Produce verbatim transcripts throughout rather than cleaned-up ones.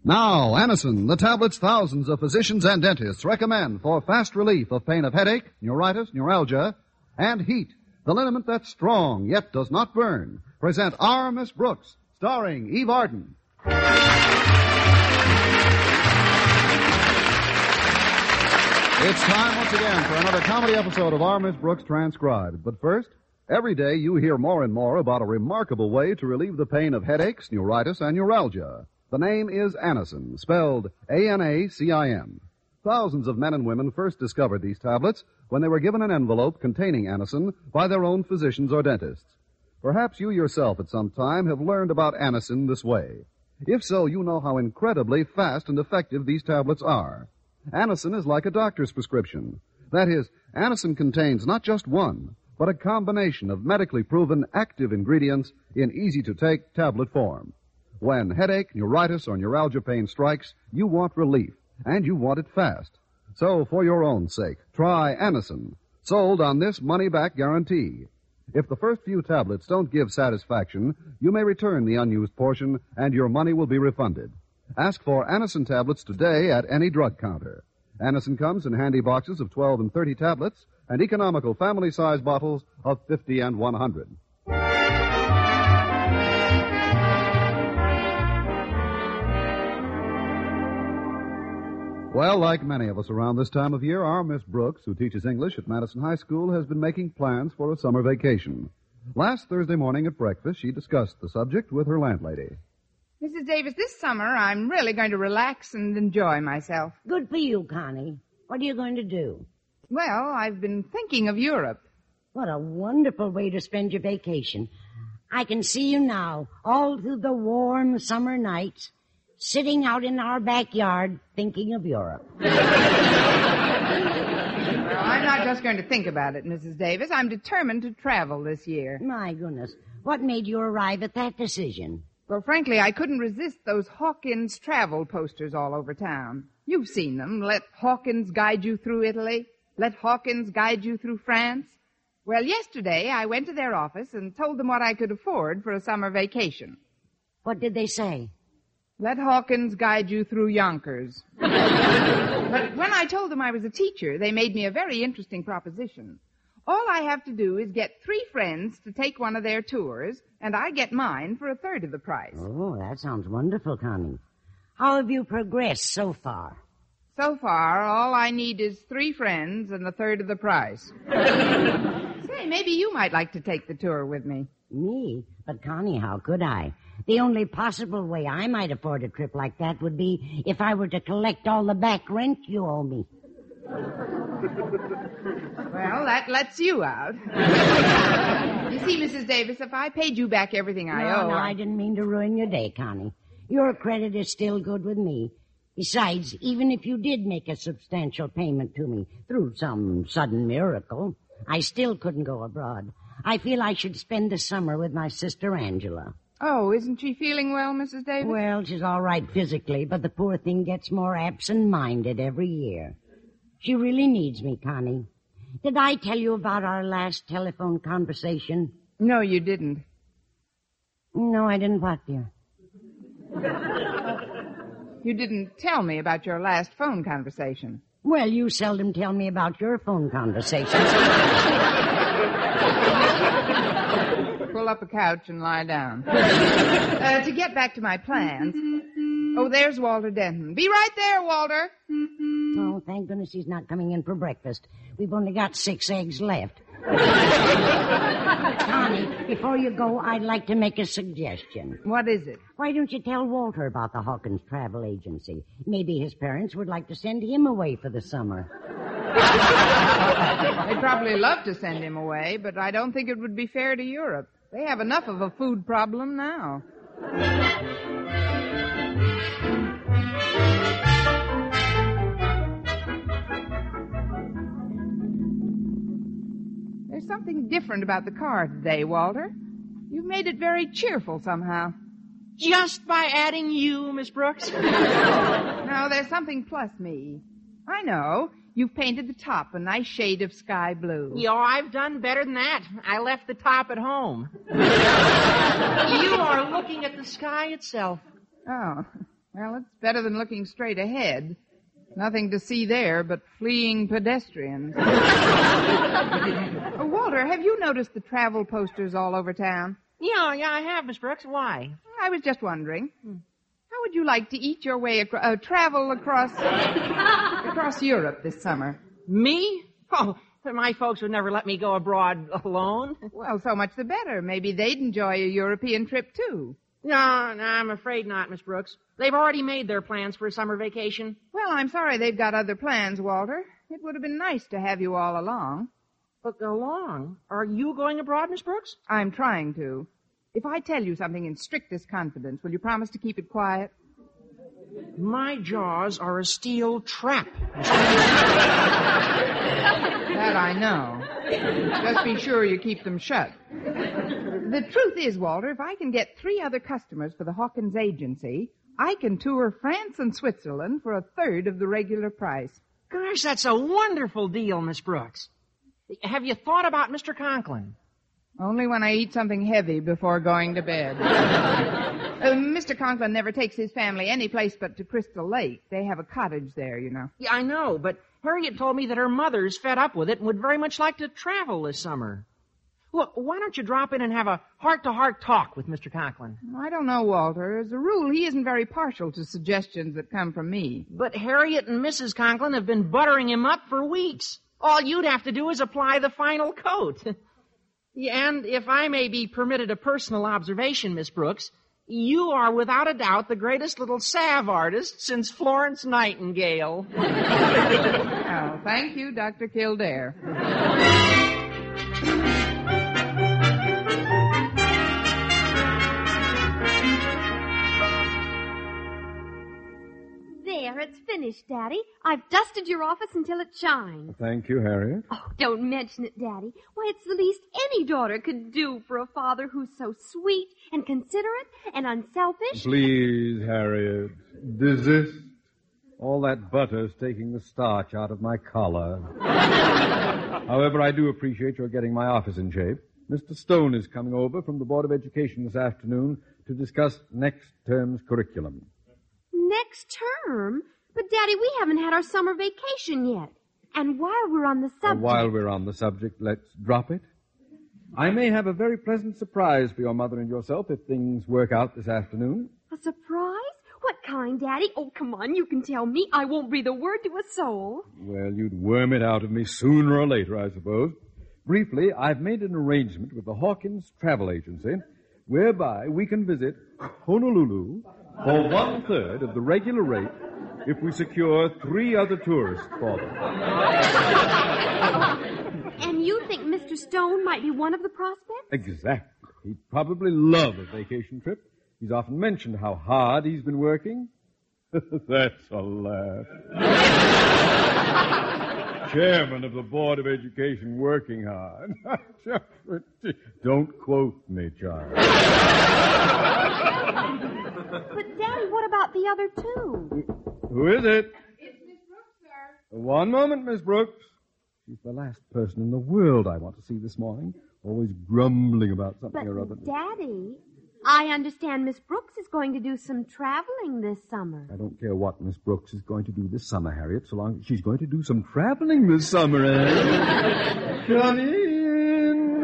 Now, Anacin, the tablets thousands of physicians and dentists recommend for fast relief of pain of headache, neuritis, neuralgia, and heat. The liniment that's strong yet does not burn. Present Our Miss Brooks, starring Eve Arden. It's time once again for another comedy episode of Our Miss Brooks Transcribed. But first, every day you hear more and more about a remarkable way to relieve the pain of headaches, neuritis, and neuralgia. The name is Anacin, spelled A N A C I N. Thousands of men and women first discovered these tablets when they were given an envelope containing Anacin by their own physicians or dentists. Perhaps you yourself at some time have learned about Anacin this way. If so, you know how incredibly fast and effective these tablets are. Anacin is like a doctor's prescription. That is, Anacin contains not just one, but a combination of medically proven active ingredients in easy-to-take tablet form. When headache, neuritis, or neuralgia pain strikes, you want relief, and you want it fast. So, for your own sake, try Anacin, sold on this money-back guarantee. If the first few tablets don't give satisfaction, you may return the unused portion, and your money will be refunded. Ask for Anacin tablets today at any drug counter. Anacin comes in handy boxes of twelve and thirty tablets, and economical family-size bottles of fifty and one hundred. Well, like many of us around this time of year, our Miss Brooks, who teaches English at Madison High School, has been making plans for a summer vacation. Last Thursday morning at breakfast, she discussed the subject with her landlady. Missus Davis, this summer I'm really going to relax and enjoy myself. Good for you, Connie. What are you going to do? Well, I've been thinking of Europe. What a wonderful way to spend your vacation. I can see you now, all through the warm summer nights, sitting out in our backyard thinking of Europe. Well, I'm not just going to think about it, Missus Davis. I'm determined to travel this year. My goodness. What made you arrive at that decision? Well, frankly, I couldn't resist those Hawkins travel posters all over town. You've seen them. Let Hawkins guide you through Italy. Let Hawkins guide you through France. Well, yesterday I went to their office and told them what I could afford for a summer vacation. What did they say? Let Hawkins guide you through Yonkers. But when I told them I was a teacher, they made me a very interesting proposition. All I have to do is get three friends to take one of their tours, and I get mine for a third of the price. Oh, that sounds wonderful, Connie. How have you progressed so far? So far, all I need is three friends and a third of the price. Say, maybe you might like to take the tour with me. Me? But, Connie, how could I? The only possible way I might afford a trip like that would be if I were to collect all the back rent you owe me. Well, that lets you out. You see, Missus Davis, if I paid you back everything I no, owe... No, I... I didn't mean to ruin your day, Connie. Your credit is still good with me. Besides, even if you did make a substantial payment to me through some sudden miracle, I still couldn't go abroad. I feel I should spend the summer with my sister Angela. Oh, isn't she feeling well, Missus Davis? Well, she's all right physically, but the poor thing gets more absent-minded every year. She really needs me, Connie. Did I tell you about our last telephone conversation? No, you didn't. No, I didn't what, dear? You didn't tell me about your last phone conversation. Well, you seldom tell me about your phone conversations. Pull up a couch and lie down. uh, to get back to my plans. Oh, there's Walter Denton. Be right there, Walter. Oh, thank goodness he's not coming in for breakfast. We've only got six eggs left. Connie, before you go, I'd like to make a suggestion. What is it? Why don't you tell Walter about the Hawkins Travel Agency? Maybe his parents would like to send him away for the summer. They'd probably love to send him away, but I don't think it would be fair to Europe. They have enough of a food problem now. There's something different about the car today, Walter. You've made it very cheerful somehow. Just by adding you, Miss Brooks? No, there's something plus me. I know. You've painted the top a nice shade of sky blue. Yo, I've done better than that. I left the top at home. You are looking at the sky itself. Oh. Well, it's better than looking straight ahead. Nothing to see there but fleeing pedestrians. Oh, Walter, have you noticed the travel posters all over town? Yeah, yeah, I have, Miss Brooks. Why? I was just wondering. How would you like to eat your way across, uh, travel across, across Europe this summer? Me? Oh, my folks would never let me go abroad alone. Well, so much the better. Maybe they'd enjoy a European trip, too. No, no, I'm afraid not, Miss Brooks. They've already made their plans for a summer vacation. Well, I'm sorry they've got other plans, Walter. It would have been nice to have you all along. But go along. Are you going abroad, Miss Brooks? I'm trying to. If I tell you something in strictest confidence, will you promise to keep it quiet? My jaws are a steel trap. That I know. Just be sure you keep them shut. The truth is, Walter, if I can get three other customers for the Hawkins agency, I can tour France and Switzerland for a third of the regular price. Gosh, that's a wonderful deal, Miss Brooks. Have you thought about Mister Conklin? Only when I eat something heavy before going to bed. uh, Mister Conklin never takes his family any place but to Crystal Lake. They have a cottage there, you know. Yeah, I know, but Harriet told me that her mother's fed up with it and would very much like to travel this summer. Look, why don't you drop in and have a heart-to-heart talk with Mister Conklin? I don't know, Walter. As a rule, he isn't very partial to suggestions that come from me. But Harriet and Missus Conklin have been buttering him up for weeks. All you'd have to do is apply the final coat. And if I may be permitted a personal observation, Miss Brooks, you are without a doubt the greatest little salve artist since Florence Nightingale. Oh, thank you, Doctor Kildare. There, it's finished, Daddy. I've dusted your office until it shines. Thank you, Harriet. Oh, don't mention it, Daddy. Why, it's the least any daughter could do for a father who's so sweet and considerate and unselfish. Please, Harriet, desist. All that butter's taking the starch out of my collar. However, I do appreciate your getting my office in shape. Mister Stone is coming over from the Board of Education this afternoon to discuss next term's curriculum. Next term? But, Daddy, we haven't had our summer vacation yet. And while we're on the subject... While we're on the subject, let's drop it. I may have a very pleasant surprise for your mother and yourself if things work out this afternoon. A surprise? What kind, Daddy? Oh, come on, you can tell me. I won't breathe a word to a soul. Well, you'd worm it out of me sooner or later, I suppose. Briefly, I've made an arrangement with the Hawkins Travel Agency whereby we can visit Honolulu for one-third of the regular rate if we secure three other tourists for them. And you think Mister Stone might be one of the prospects? Exactly. He'd probably love a vacation trip. He's often mentioned how hard he's been working. That's a laugh. Chairman of the Board of Education working hard. Don't quote me, child. But, Daddy, what about the other two? Who is it? It's Miss Brooks, sir. One moment, Miss Brooks. She's the last person in the world I want to see this morning. Always grumbling about something But, or other. Daddy, I understand Miss Brooks is going to do some traveling this summer. I don't care what Miss Brooks is going to do this summer, Harriet, so long as she's going to do some traveling this summer, eh? Come in.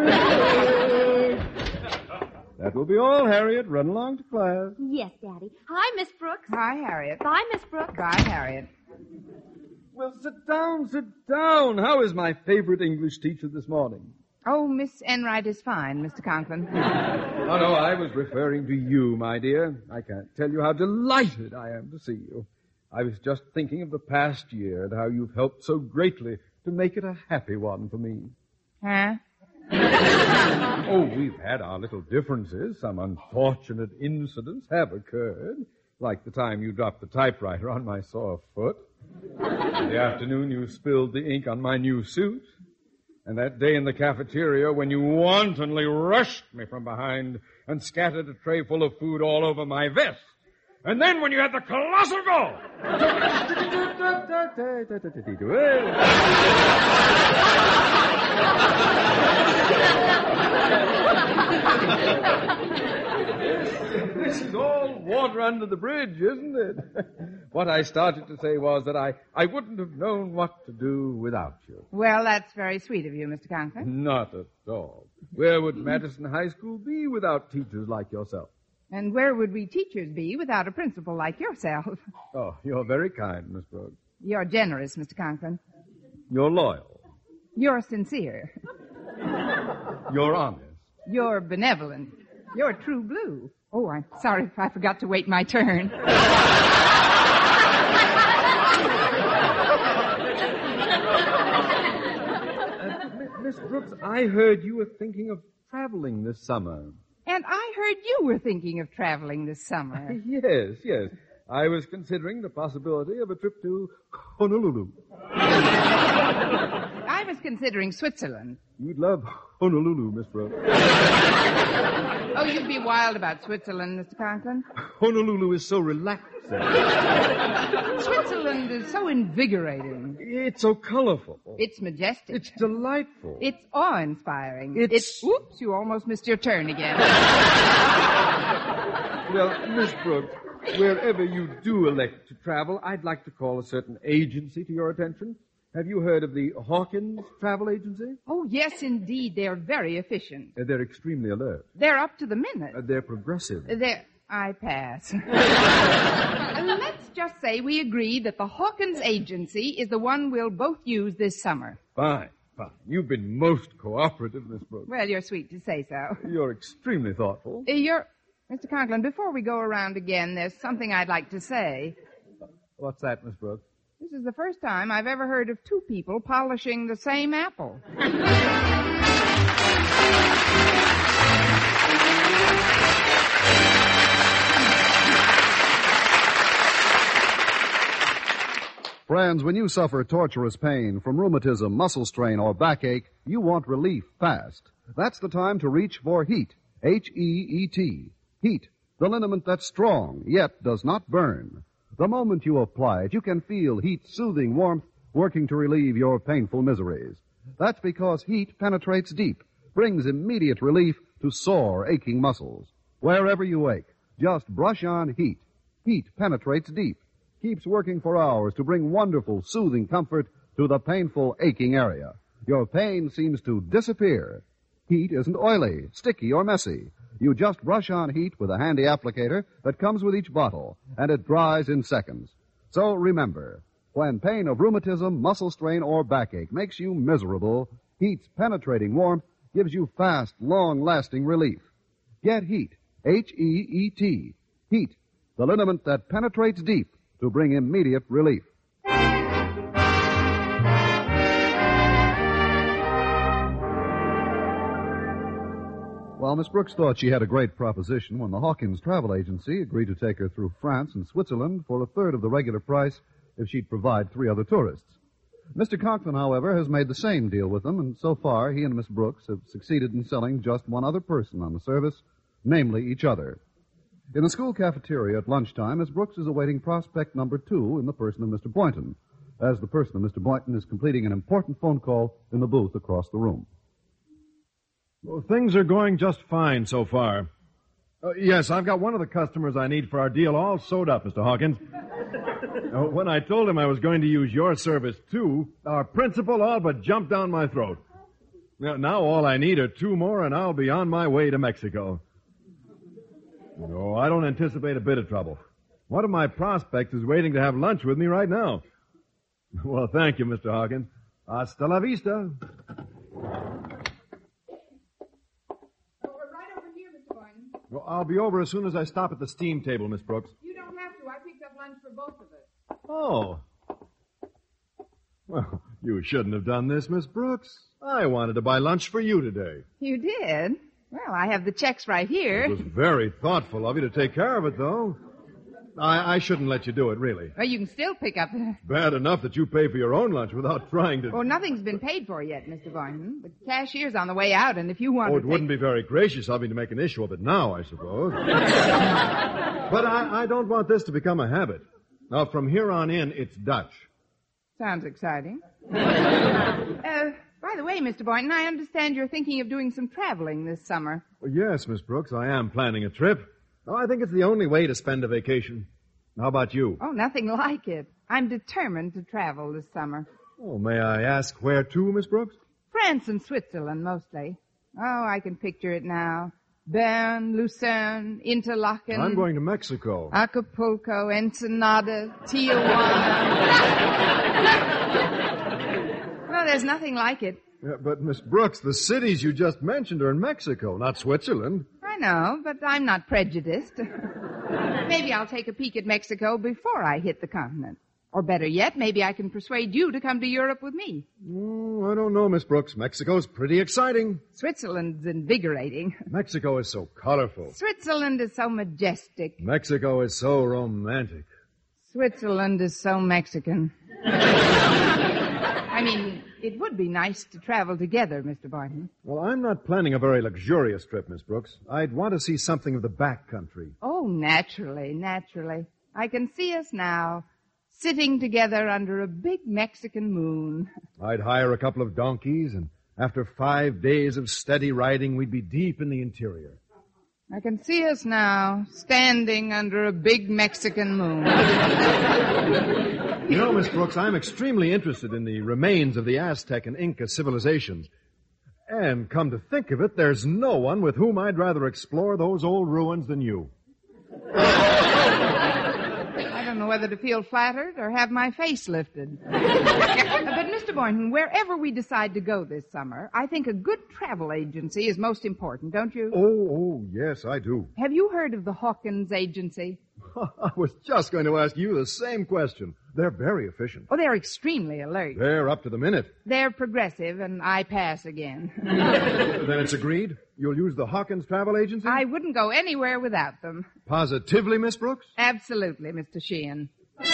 That will be all, Harriet. Run along to class. Yes, Daddy. Hi, Miss Brooks. Hi, Harriet. Bye, Miss Brooks. Bye, Harriet. Well, sit down, sit down. How is my favorite English teacher this morning? Oh, Miss Enright is fine, Mister Conklin. Oh, no, I was referring to you, my dear. I can't tell you how delighted I am to see you. I was just thinking of the past year and how you've helped so greatly to make it a happy one for me. Huh? Oh, we've had our little differences. Some unfortunate incidents have occurred, like the time you dropped the typewriter on my sore foot, the afternoon you spilled the ink on my new suit, and that day in the cafeteria when you wantonly rushed me from behind and scattered a tray full of food all over my vest. And then when you had the colossal goal. This is all water under the bridge, isn't it? What I started to say was that I, I wouldn't have known what to do without you. Well, that's very sweet of you, Mister Conklin. Not at all. Where would Madison High School be without teachers like yourself? And where would we teachers be without a principal like yourself? Oh, you're very kind, Miss Brooks. You're generous, Mister Conklin. You're loyal. You're sincere. You're honest. You're benevolent. You're true blue. Oh, I'm sorry if I forgot to wait my turn. uh, Miss Brooks, I heard you were thinking of traveling this summer. And I heard you were thinking of traveling this summer. Yes, yes. I was considering the possibility of a trip to Honolulu. I was considering Switzerland. You'd love Honolulu, Miss Brooks. Oh, you'd be wild about Switzerland, Mister Conklin. Honolulu is so relaxing. Switzerland is so invigorating. It's so colorful. It's majestic. It's delightful. It's awe-inspiring. It's... it's... Oops, you almost missed your turn again. Well, Miss Brooks, wherever you do elect to travel, I'd like to call a certain agency to your attention. Have you heard of the Hawkins Travel Agency? Oh, yes, indeed. They're very efficient. Uh, they're extremely alert. They're up to the minute. Uh, they're progressive. Uh, they're... I pass. uh, let's just say we agree that the Hawkins Agency is the one we'll both use this summer. Fine, fine. You've been most cooperative, Miss Brooks. Well, you're sweet to say so. You're extremely thoughtful. Uh, you're... Mister Conklin, before we go around again, there's something I'd like to say. What's that, Miss Brooks? This is the first time I've ever heard of two people polishing the same apple. Friends, when you suffer torturous pain from rheumatism, muscle strain, or backache, you want relief fast. That's the time to reach for HEAT. H E E T. HEAT, the liniment that's strong, yet does not burn. The moment you apply it, you can feel HEAT's soothing warmth working to relieve your painful miseries. That's because HEAT penetrates deep, brings immediate relief to sore, aching muscles. Wherever you ache, just brush on HEAT. HEAT penetrates deep, keeps working for hours to bring wonderful, soothing comfort to the painful, aching area. Your pain seems to disappear. HEAT isn't oily, sticky, or messy. You just brush on HEAT with a handy applicator that comes with each bottle, and it dries in seconds. So remember, when pain of rheumatism, muscle strain, or backache makes you miserable, HEAT's penetrating warmth gives you fast, long-lasting relief. Get HEAT, H E E T. HEAT, the liniment that penetrates deep to bring immediate relief. Well, Miss Brooks thought she had a great proposition when the Hawkins Travel Agency agreed to take her through France and Switzerland for a third of the regular price if she'd provide three other tourists. Mister Conklin, however, has made the same deal with them, and so far he and Miss Brooks have succeeded in selling just one other person on the service, namely each other. In the school cafeteria at lunchtime, Miss Brooks is awaiting prospect number two in the person of Mister Boynton, as the person of Mister Boynton is completing an important phone call in the booth across the room. Well, things are going just fine so far. Uh, yes, I've got one of the customers I need for our deal all sewed up, Mister Hawkins. uh, when I told him I was going to use your service, too, our principal all but jumped down my throat. Now, now all I need are two more, and I'll be on my way to Mexico. No, I don't anticipate a bit of trouble. One of my prospects is waiting to have lunch with me right now. Well, thank you, Mister Hawkins. Hasta la vista. Well, I'll be over as soon as I stop at the steam table, Miss Brooks. You don't have to. I picked up lunch for both of us. Oh. Well, you shouldn't have done this, Miss Brooks. I wanted to buy lunch for you today. You did? Well, I have the checks right here. It was very thoughtful of you to take care of it, though. I, I shouldn't let you do it, really. Well, you can still pick up... Bad enough that you pay for your own lunch without trying to... Well, nothing's been paid for yet, Mister Boynton. But the cashier's on the way out, and if you want oh, to it take... wouldn't be very gracious of me to make an issue of it now, I suppose. But I, I don't want this to become a habit. Now, from here on in, it's Dutch. Sounds exciting. uh, by the way, Mister Boynton, I understand you're thinking of doing some traveling this summer. Well, yes, Miss Brooks, I am planning a trip. Oh, I think it's the only way to spend a vacation. How about you? Oh, nothing like it. I'm determined to travel this summer. Oh, may I ask where to, Miss Brooks? France and Switzerland, mostly. Oh, I can picture it now. Bern, Lucerne, Interlaken. I'm going to Mexico. Acapulco, Ensenada, Tijuana. Well, there's nothing like it. Yeah, but, Miss Brooks, the cities you just mentioned are in Mexico, not Switzerland. I know, but I'm not prejudiced. Maybe I'll take a peek at Mexico before I hit the continent. Or better yet, maybe I can persuade you to come to Europe with me. Oh, I don't know, Miss Brooks. Mexico's pretty exciting. Switzerland's invigorating. Mexico is so colorful. Switzerland is so majestic. Mexico is so romantic. Switzerland is so Mexican. I mean, it would be nice to travel together, Mister Boynton. Well, I'm not planning a very luxurious trip, Miss Brooks. I'd want to see something of the back country. Oh, naturally, naturally. I can see us now, sitting together under a big Mexican moon. I'd hire a couple of donkeys, and after five days of steady riding, we'd be deep in the interior. I can see us now, standing under a big Mexican moon. You know, Miss Brooks, I'm extremely interested in the remains of the Aztec and Inca civilizations. And come to think of it, there's no one with whom I'd rather explore those old ruins than you. I don't know whether to feel flattered or have my face lifted. But, Mister Boynton, wherever we decide to go this summer, I think a good travel agency is most important, don't you? Oh, oh, yes, I do. Have you heard of the Hawkins Agency? I was just going to ask you the same question. They're very efficient. Oh, they're extremely alert. They're up to the minute. They're progressive, and I pass again. Then it's agreed? You'll use the Hawkins Travel Agency? I wouldn't go anywhere without them. Positively, Miss Brooks? Absolutely, Mister Sheehan.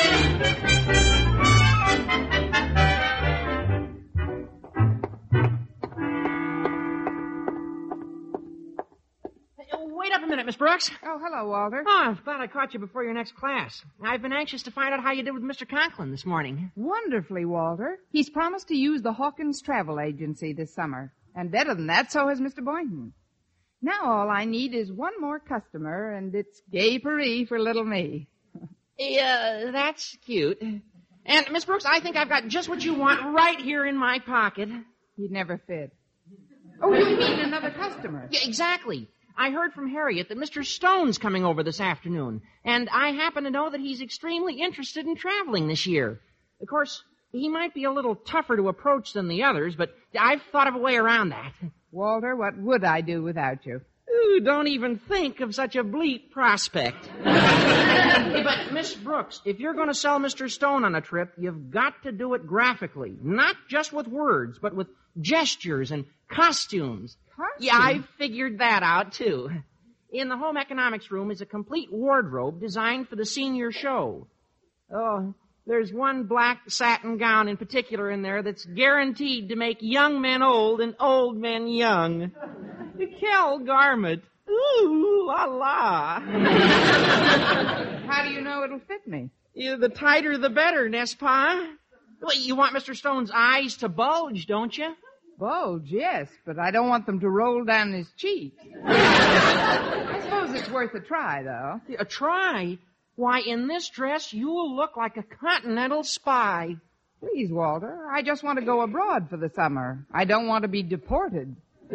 Wait up a minute, Miss Brooks. Oh, hello, Walter. Oh, I'm glad I caught you before your next class. I've been anxious to find out how you did with Mister Conklin this morning. Wonderfully, Walter. He's promised to use the Hawkins Travel Agency this summer. And better than that, so has Mister Boynton. Now all I need is one more customer, and it's gay Paris for little me. Yeah, that's cute. And, Miss Brooks, I think I've got just what you want right here in my pocket. He'd never fit. Oh, you mean another customer? Yeah, exactly. I heard from Harriet that Mister Stone's coming over this afternoon, and I happen to know that he's extremely interested in traveling this year. Of course, he might be a little tougher to approach than the others, but I've thought of a way around that. Walter, what would I do without you? Ooh, don't even think of such a bleak prospect. But, Miss Brooks, if you're going to sell Mister Stone on a trip, you've got to do it graphically. Not just with words, but with gestures and costumes. Costumes? Yeah, I figured that out, too. In the home economics room is a complete wardrobe designed for the senior show. Oh, there's one black satin gown in particular in there that's guaranteed to make young men old and old men young. The Kel garment. Ooh, la la. How do you know it'll fit me? Yeah, the tighter the better, n'est-ce pas? Well, you want Mister Stone's eyes to bulge, don't you? Bulge, yes, but I don't want them to roll down his cheeks. I suppose it's worth a try, though. A try? Why, in this dress, you'll look like a continental spy. Please, Walter, I just want to go abroad for the summer. I don't want to be deported.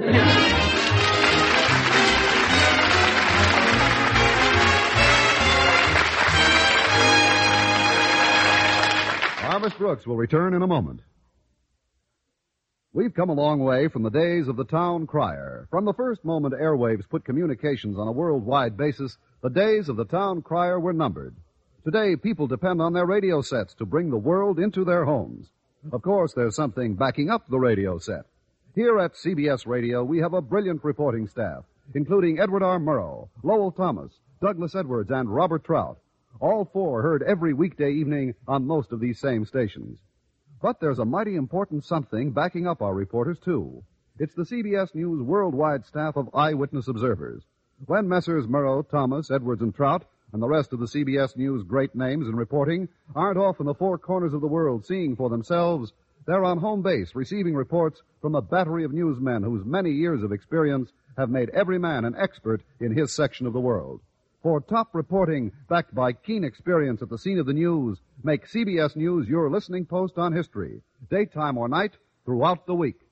Our Miss Brooks will return in a moment. We've come a long way from the days of the town crier. From the first moment airwaves put communications on a worldwide basis, the days of the town crier were numbered. Today, people depend on their radio sets to bring the world into their homes. Of course, there's something backing up the radio set. Here at C B S Radio, we have a brilliant reporting staff, including Edward R. Murrow, Lowell Thomas, Douglas Edwards, and Robert Trout. All four heard every weekday evening on most of these same stations. But there's a mighty important something backing up our reporters, too. It's the C B S News worldwide staff of eyewitness observers. When Messrs. Murrow, Thomas, Edwards, and Trout, and the rest of the C B S News great names in reporting, aren't off in the four corners of the world seeing for themselves, they're on home base receiving reports from a battery of newsmen whose many years of experience have made every man an expert in his section of the world. For top reporting backed by keen experience at the scene of the news, make C B S News your listening post on history, daytime or night, throughout the week.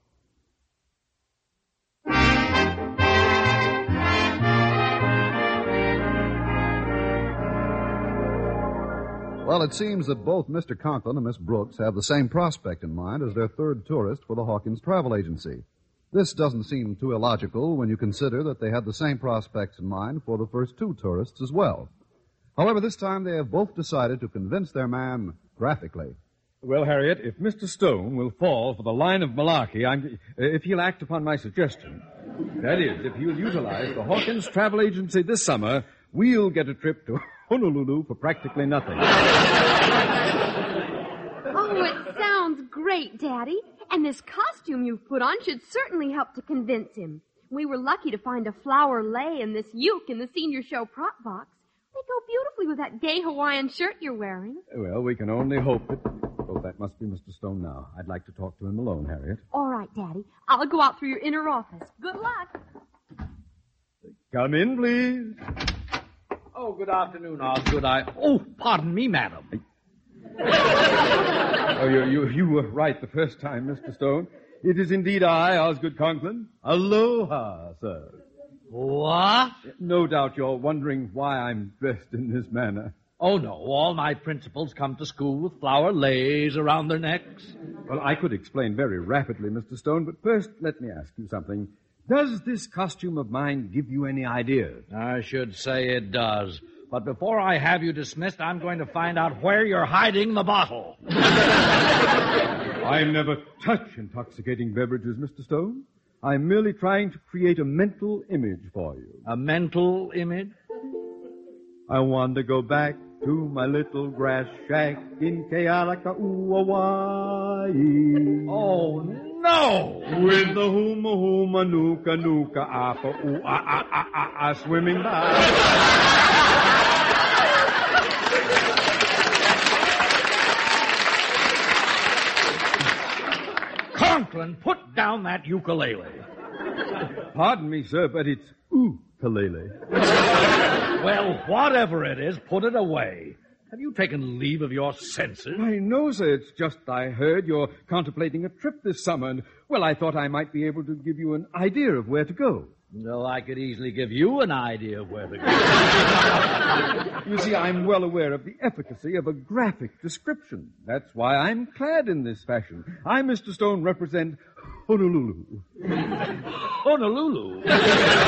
Well, it seems that both Mister Conklin and Miss Brooks have the same prospect in mind as their third tourist for the Hawkins Travel Agency. This doesn't seem too illogical when you consider that they had the same prospects in mind for the first two tourists as well. However, this time they have both decided to convince their man graphically. Well, Harriet, if Mister Stone will fall for the line of malarkey, I'm, if he'll act upon my suggestion, that is, if he'll utilize the Hawkins Travel Agency this summer, we'll get a trip to Honolulu for practically nothing. Oh, it sounds great, Daddy. And this costume you've put on should certainly help to convince him. We were lucky to find a flower lei and this uke in the senior show prop box. They go beautifully with that gay Hawaiian shirt you're wearing. Well, we can only hope that... Oh, that must be Mister Stone now. I'd like to talk to him alone, Harriet. All right, Daddy. I'll go out through your inner office. Good luck. Come in, please. Oh, good afternoon, Osgood. I... Oh, pardon me, madam. Oh, you, you, you were right the first time, Mister Stone. It is indeed I, Osgood Conklin. Aloha, sir. What? No doubt you're wondering why I'm dressed in this manner. Oh, no. All my principals come to school with flower leis around their necks. Well, I could explain very rapidly, Mister Stone, but first let me ask you something. Does this costume of mine give you any ideas? I should say it does. But before I have you dismissed, I'm going to find out where you're hiding the bottle. I never touch intoxicating beverages, Mister Stone. I'm merely trying to create a mental image for you. A mental image? I want to go back to my little grass shack in Kealaka'u, Hawaii. Oh, no! With the huma huma nuka nuka apa ooh ah ah ah ah ah swimming by. Conklin, put down that ukulele. Pardon me, sir, but it's ukulele. Well, whatever it is, put it away. Have you taken leave of your senses? Why, no, sir. It's just I heard you're contemplating a trip this summer, and, well, I thought I might be able to give you an idea of where to go. No, I could easily give you an idea of where to go. You see, I'm well aware of the efficacy of a graphic description. That's why I'm clad in this fashion. I, Mister Stone, represent Honolulu. Honolulu? What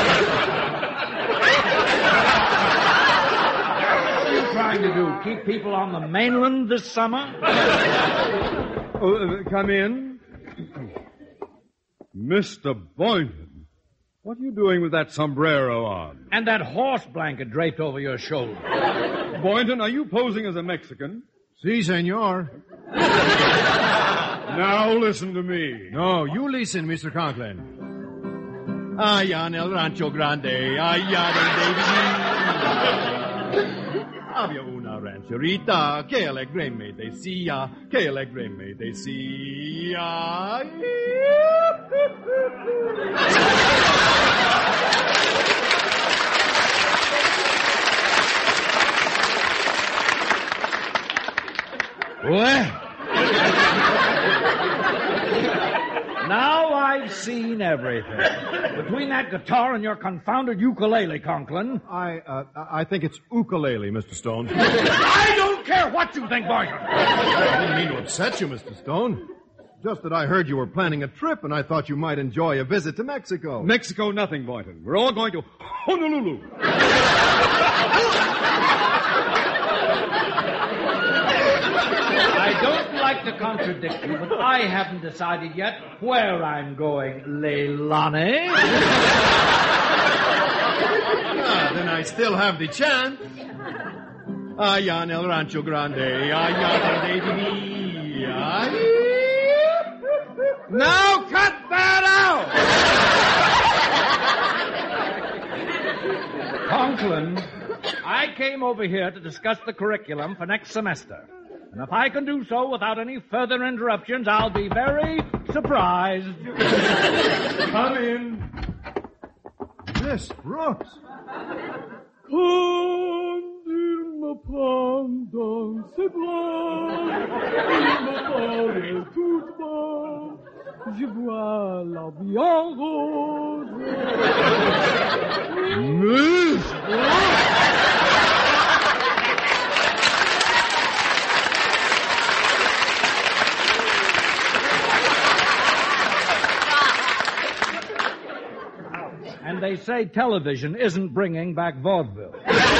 are you trying to do? Keep people on the mainland this summer? Oh, uh, come in. Mister Boynton. What are you doing with that sombrero on? And that horse blanket draped over your shoulder. Boynton, are you posing as a Mexican? Si, senor. Now listen to me. No, you listen, Mister Conklin. Allá en el Rancho Grande, allá donde viví. Había una rancherita que alegre me decía, que alegre me decía. Well, now I've seen everything. Between that guitar and your confounded ukulele, Conklin. I, uh, I think it's ukulele, Mister Stone. I don't care what you think, Boynton. I didn't mean to upset you, Mister Stone. Just that I heard you were planning a trip, and I thought you might enjoy a visit to Mexico. Mexico, nothing, Boynton. We're all going to Honolulu. I don't like to contradict you, but I haven't decided yet where I'm going, Leilani. Ah, then I still have the chance. Allá en el Rancho Grande, allá donde viví. Now cut that out! Conklin, I came over here to discuss the curriculum for next semester. And if I can do so without any further interruptions, I'll be very surprised. Come in. Miss Brooks. Ooh. c'est toi. Il me paraît tout beau. Je vois la vie en rose. And they say television isn't bringing back vaudeville.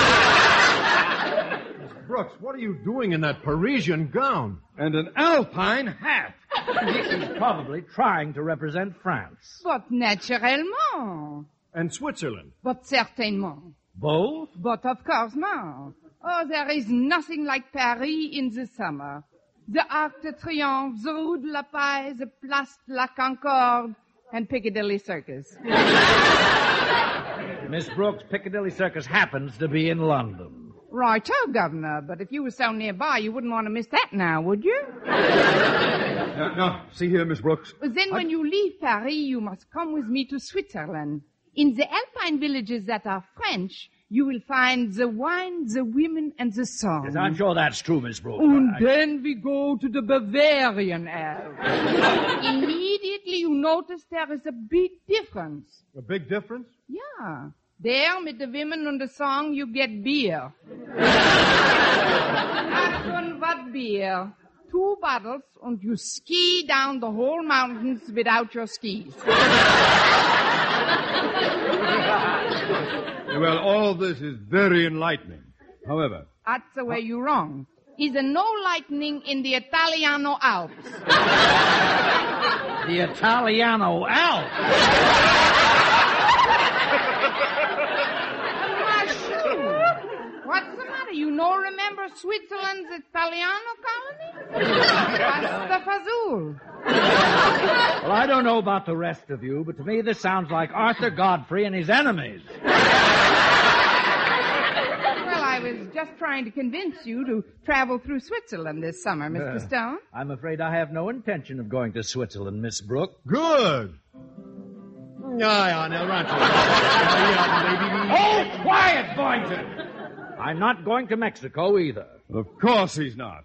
Brooks, what are you doing in that Parisian gown? And an alpine hat. He's probably trying to represent France. But naturellement. And Switzerland. But certainement. Both? But of course not. Oh, there is nothing like Paris in the summer. The Arc de Triomphe, the Rue de la Paix, the Place de la Concorde, and Piccadilly Circus. Miss Brooks, Piccadilly Circus happens to be in London. Righto, Governor, but if you were so nearby, you wouldn't want to miss that now, would you? Now, now, see here, Miss Brooks. Then when you leave Paris, you must come with me to Switzerland. In the alpine villages that are French, you will find the wine, the women, and the song. Yes, I'm sure that's true, Miss Brooks. And I... then we go to the Bavarian Alps. Immediately you notice there is a big difference. A big difference? Yeah. There, with the women and the song, you get beer. Achtung, what beer? Two bottles, and you ski down the whole mountains without your skis. Well, all this is very enlightening. However... That's the way you're wrong. Is there no lightning in the Italiano Alps? The Italiano Alps? What's the matter? You no remember Switzerland's Italiano colony? Pasta Fazool. Well, I don't know about the rest of you, but to me this sounds like Arthur Godfrey and his enemies. Well, I was just trying to convince you to travel through Switzerland this summer, Mister Uh, Stone. I'm afraid I have no intention of going to Switzerland, Miss Brooke. Good. Aye, on El Rancho. Oh, quiet, Boynton! I'm not going to Mexico either. Of course he's not.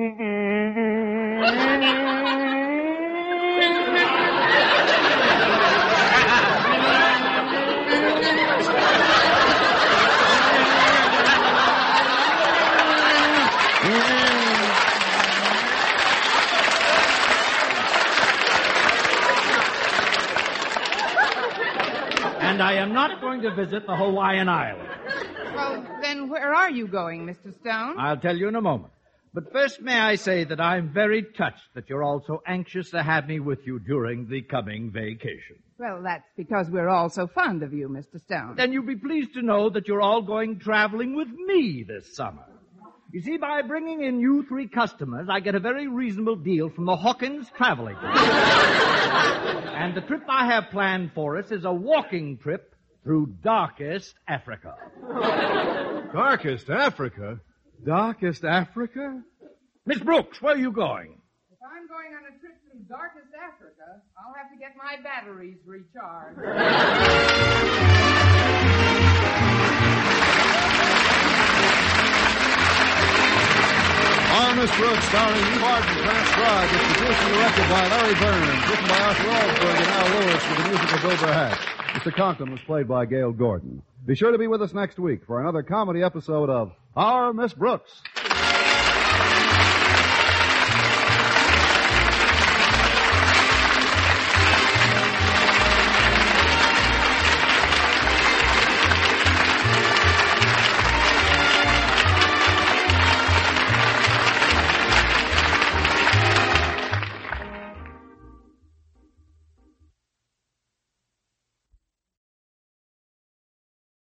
And I am not going to visit the Hawaiian Islands. Well, then where are you going, Mister Stone? I'll tell you in a moment. But first, may I say that I'm very touched that you're all so anxious to have me with you during the coming vacation. Well, that's because we're all so fond of you, Mister Stone. Then you'll be pleased to know that you're all going traveling with me this summer. You see, by bringing in you three customers, I get a very reasonable deal from the Hawkins Traveling. And the trip I have planned for us is a walking trip through darkest Africa. Darkest Africa? Darkest Africa? Miss Brooks, where are you going? If I'm going on a trip through darkest Africa, I'll have to get my batteries recharged. Our Miss Brooks, starring Eve Arden, transcribed, is produced and directed by Larry Burns, written by Arthur Alsberg and Al Lewis with the music of Bill Hatch. Mister Conklin was played by Gail Gordon. Be sure to be with us next week for another comedy episode of Our Miss Brooks.